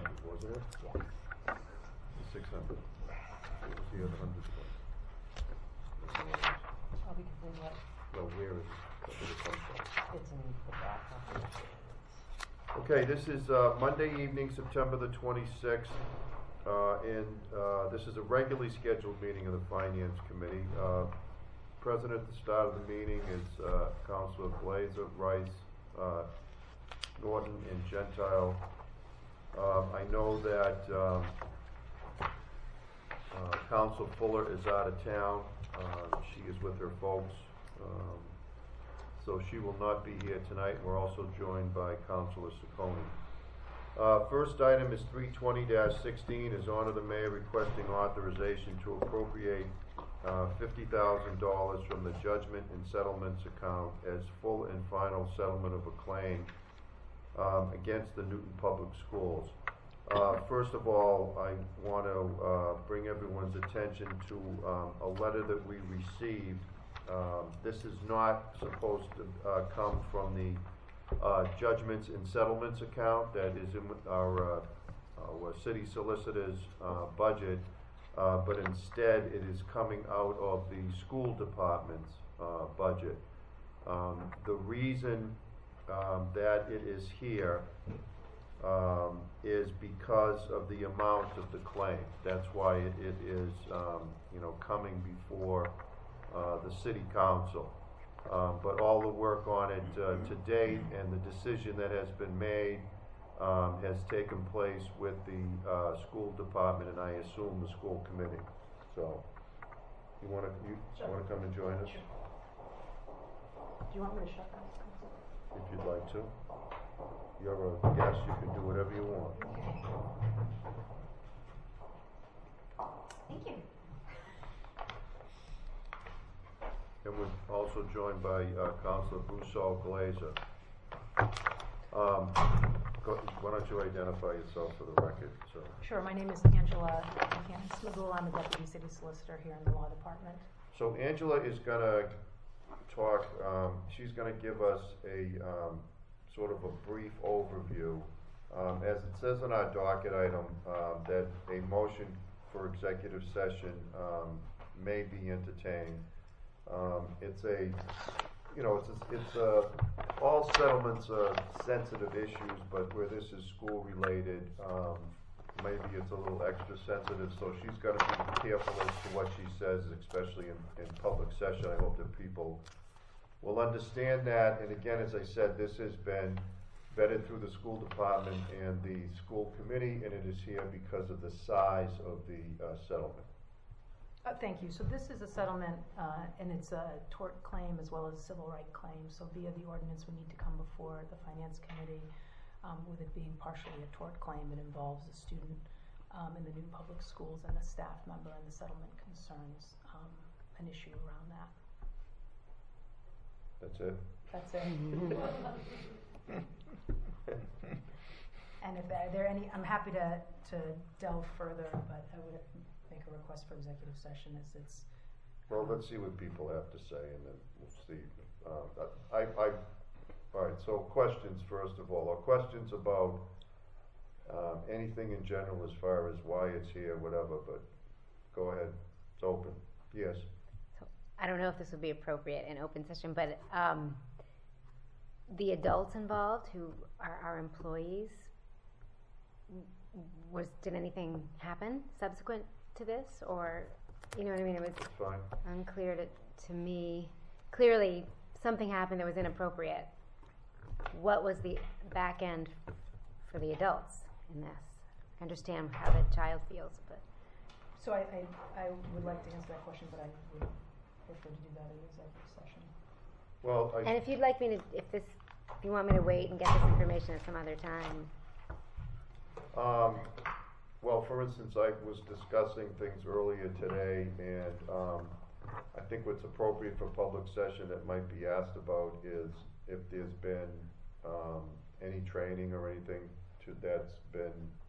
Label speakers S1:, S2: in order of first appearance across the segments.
S1: wasn't it?
S2: Yes.
S1: 600. What was the other 100 for?
S2: I'll be completely right.
S1: Well, where is it? Where did it come from?
S2: It's in the back.
S1: Okay, this is Monday evening, September the 26th, and this is a regularly scheduled meeting of the Finance Committee. Present at the start of the meeting is Councilor Glazer, Rice, Norton, and Gentile. I know that Councilor Fuller is out of town. She is with her folks. So she will not be here tonight. We're also joined by Councilor Ciccone. First item is 320-16 is honor the mayor requesting authorization to appropriate $50,000 from the judgment and settlements account as full and final settlement of a claim against the Newton Public Schools. First of all, I want to bring everyone's attention to a letter that we received. This is not supposed to come from the judgments and settlements account that is in our city solicitor's budget, but instead it is coming out of the school department's budget. The reason that it is here is because of the amount of the claim. That's why it is coming before the city council. But all the work on it to date and the decision that has been made has taken place with the school department and I assume the school committee. So you want to come and join us?
S2: Sure. Do you want me to shut that?
S1: If you'd like to. You're a guest, you can do whatever you want.
S3: Thank you.
S1: And we're also joined by Councilor Broussard Glazer. Why don't you identify yourself for the record? So.
S2: Sure, my name is Angela Smigul. I'm a deputy city solicitor here in the law department.
S1: So Angela is going to talk, she's going to give us a sort of a brief overview. As it says on our docket item, that a motion for executive session may be entertained. All settlements are sensitive issues, but where this is school related, maybe it's a little extra sensitive, so she's got to be careful as to what she says, especially in public session. I hope that people will understand that. And again, as I said, this has been vetted through the school department and the school committee, and it is here because of the size of the settlement.
S2: Thank you. So this is a settlement, and it's a tort claim as well as a civil right claim. So via the ordinance, we need to come before the Finance Committee. With it being partially a tort claim, it involves a student in the new public schools and a staff member, and the settlement concerns an issue around that.
S1: That's it?
S2: That's it. And if there are any, I'm happy to delve further, but I would make a request for executive session as it's...
S1: Well, let's see what people have to say, and then we'll see. All right, so questions first of all. Are questions about anything in general as far as why it's here, whatever, but go ahead. It's open. Yes.
S3: So I don't know if this would be appropriate in open session, but the adults involved who are our employees, did anything happen subsequent to this, or you know what I mean? It was
S1: fine.
S3: Unclear to me. Clearly, something happened that was inappropriate. What was the back end for the adults in this? I understand how the child feels, but
S2: So I would like to answer that question, but I would prefer to do that in executive session.
S1: Well,
S3: and if you'd like me to, if you want me to wait and get this information at some other time.
S1: Well, for instance, I was discussing things earlier today, and I think what's appropriate for public session that might be asked about is if there's been any training or anything that's been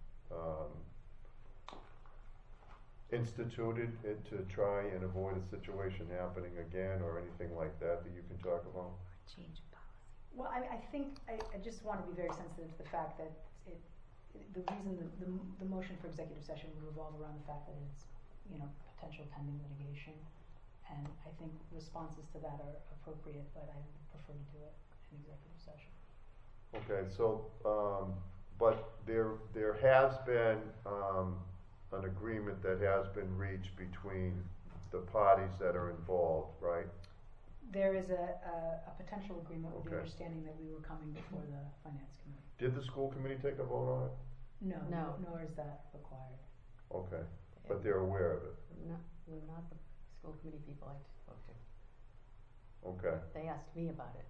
S1: instituted to try and avoid a situation happening again, or anything like that you can talk about.
S3: Change of policy.
S2: Well, I think I just want to be very sensitive to the fact that the reason the motion for executive session would revolve around the fact that it's, you know, potential pending litigation. And I think responses to that are appropriate, but I would prefer to do it in executive session.
S1: Okay, so, but there has been, an agreement that has been reached between the parties that are involved, right?
S2: There is a potential agreement with the
S1: Okay.
S2: understanding that we were coming before the finance committee.
S1: Did the school committee take a vote on it?
S2: No, nor is that required.
S1: Okay, but they're aware of it,
S4: Not the school committee people I spoke to.
S1: okay,
S4: They asked me about it.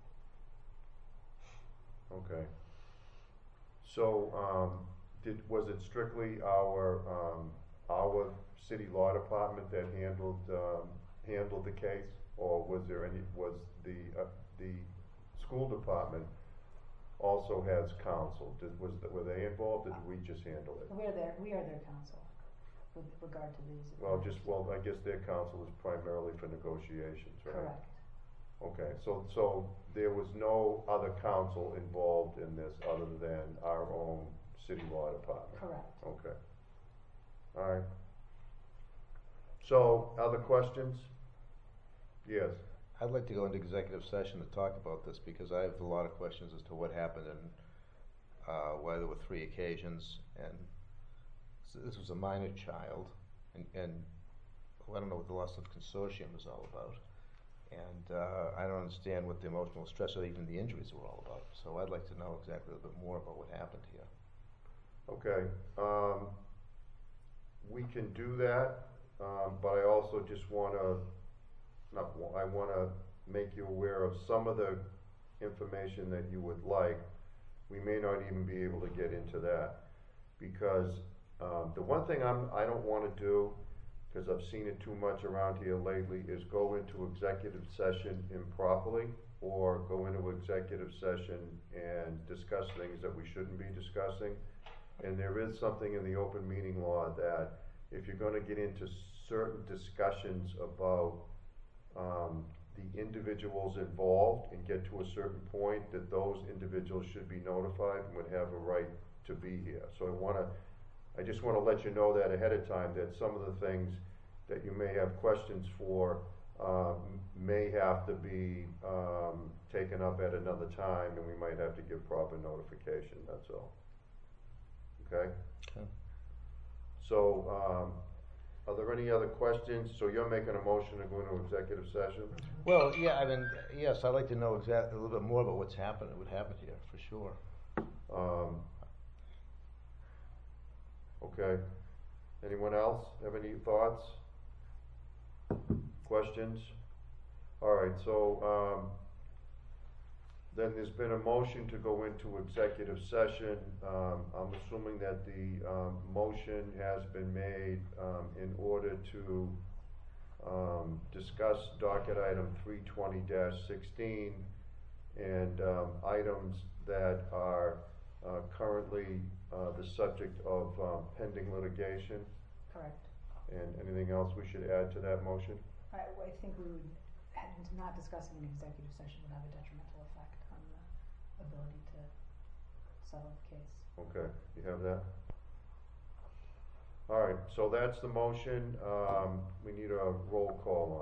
S1: okay. So, was it strictly our city law department that handled the case? Or was the school department also has counsel? Were they involved, or did we just handle it?
S2: We are their counsel with regard to these.
S1: Well, I guess their counsel is primarily for negotiations, right?
S2: Correct.
S1: Okay, so there was no other counsel involved in this other than our own city law department?
S2: Correct.
S1: Okay. All right. So, other questions? Yes.
S5: I'd like to go into executive session to talk about this because I have a lot of questions as to what happened and why there were 3 occasions. And so this was a minor child, and I don't know what the loss of consortium was all about. And I don't understand what the emotional stress or even the injuries were all about. So I'd like to know exactly a little bit more about what happened here.
S1: Okay. We can do that, but I also just I want to make you aware of some of the information that you would like. We may not even be able to get into that because the one thing I don't want to do, because I've seen it too much around here lately, is go into executive session improperly or go into executive session and discuss things that we shouldn't be discussing. And there is something in the open meeting law that if you're going to get into certain discussions about the individuals involved and get to a certain point, that those individuals should be notified and would have a right to be here. So I just want to let you know that ahead of time, that some of the things that you may have questions for may have to be taken up at another time, and we might have to give proper notification, that's all. Okay?
S5: Okay.
S1: So, are there any other questions? So you're making a motion to go into executive session?
S5: Well, yeah, I mean, yes, I'd like to know a little bit more about what happened here, for sure.
S1: Okay. Anyone else have any thoughts? Questions? All right, so then there's been a motion to go into executive session. I'm assuming that the motion has been made in order to discuss docket item 320-16 and items that are currently the subject of pending litigation.
S2: Correct.
S1: And anything else we should add to that motion?
S2: I think we would, not discussing an executive session would have a detrimental effect on the ability to settle the case.
S1: Okay, you have that? All right, so that's the motion. We need a roll call on